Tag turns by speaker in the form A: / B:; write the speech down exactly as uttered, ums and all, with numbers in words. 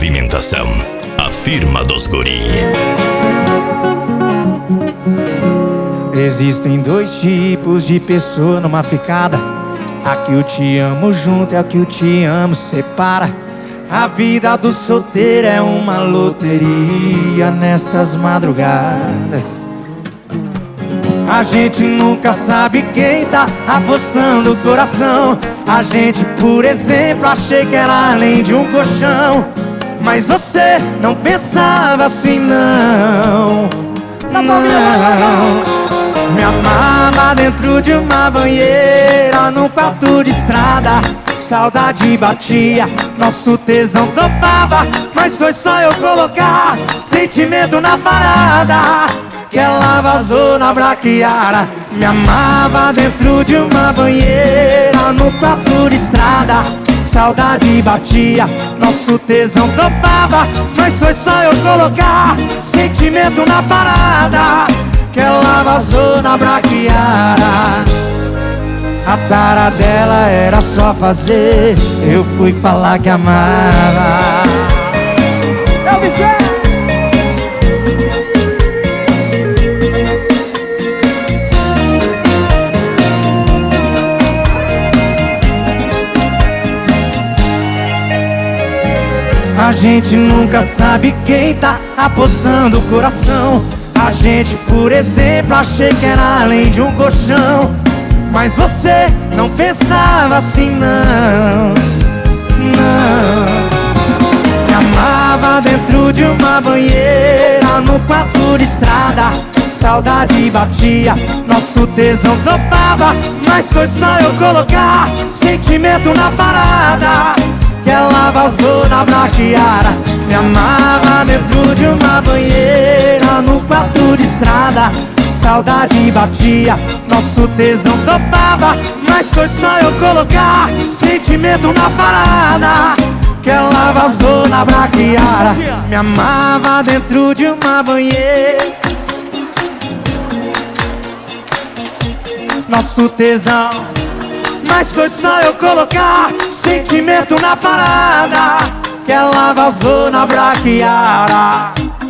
A: movimentação, a firma dos guri.
B: Existem dois tipos de pessoa numa ficada. A que o te amo junto e a que o te amo separa. A vida do solteiro é uma loteria nessas madrugadas. A gente nunca sabe quem tá apostando o coração. A gente, por exemplo, achei que era além de um colchão. Mas você não pensava assim, não. Não. Me amava dentro de uma banheira, num quarto de estrada. Saudade batia, nosso tesão topava. Mas foi só eu colocar sentimento na parada que ela vazou na braquiara. Me amava dentro de uma banheira, no quarto de estrada. Saudade batia, nosso tesão topava. Mas foi só eu colocar sentimento na parada que ela vazou na braquiara. A tara dela era só fazer, eu fui falar que amava. Eu me A gente nunca sabe quem tá apostando o coração. A gente, por exemplo, achei que era além de um colchão. Mas você não pensava assim, não. Não. Me amava dentro de uma banheira, no quarto de estrada. Saudade batia, nosso tesão topava. Mas foi só eu colocar sentimento na parada que ela vazou na braquiara. Me amava dentro de uma banheira, no quarto de estrada. Saudade batia, nosso tesão topava. Mas foi só eu colocar sentimento na parada que ela vazou na braquiara. Me amava dentro de uma banheira, nosso tesão. Mas foi só eu colocar sentimento na parada que ela vazou na braquiara.